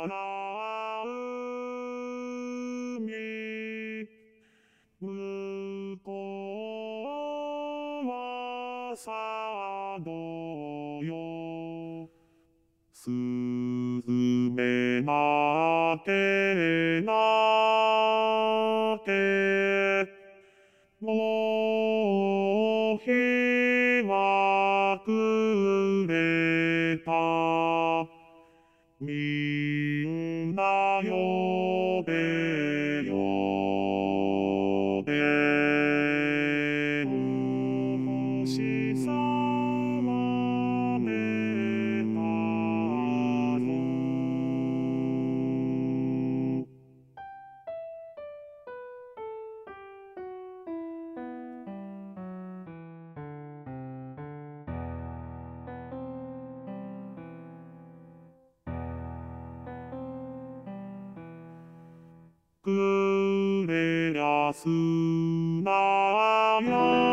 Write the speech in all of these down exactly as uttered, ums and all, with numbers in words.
ら海向こうは佐渡よすずめなけなけもう日は暮れたみんな呼べ呼べ虫さまめたぞくれりゃすなや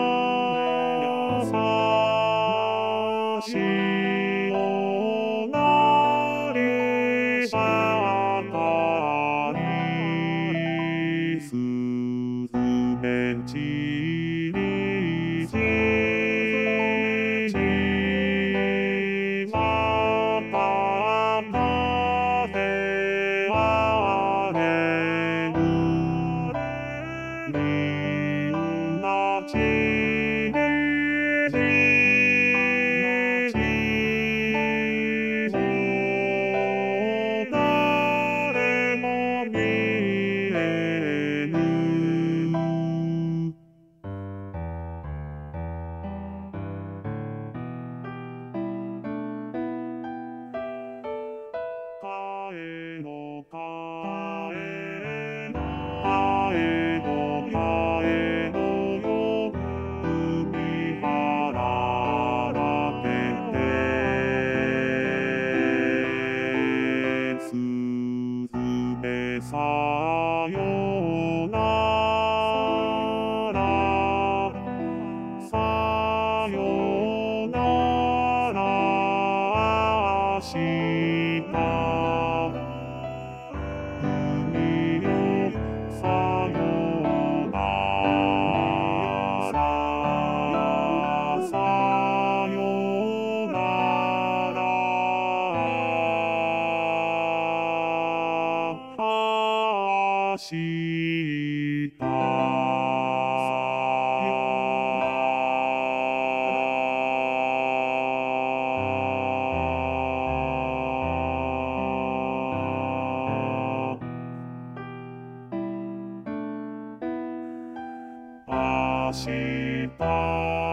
さしおなりさかにすずめんちりじまたたてあれみんなちりじもう誰も見えぬ帰ろう帰ろう帰ろう帰ろうよ海原だけですずめさよならさよなら明日海よさよならさよなら明日明日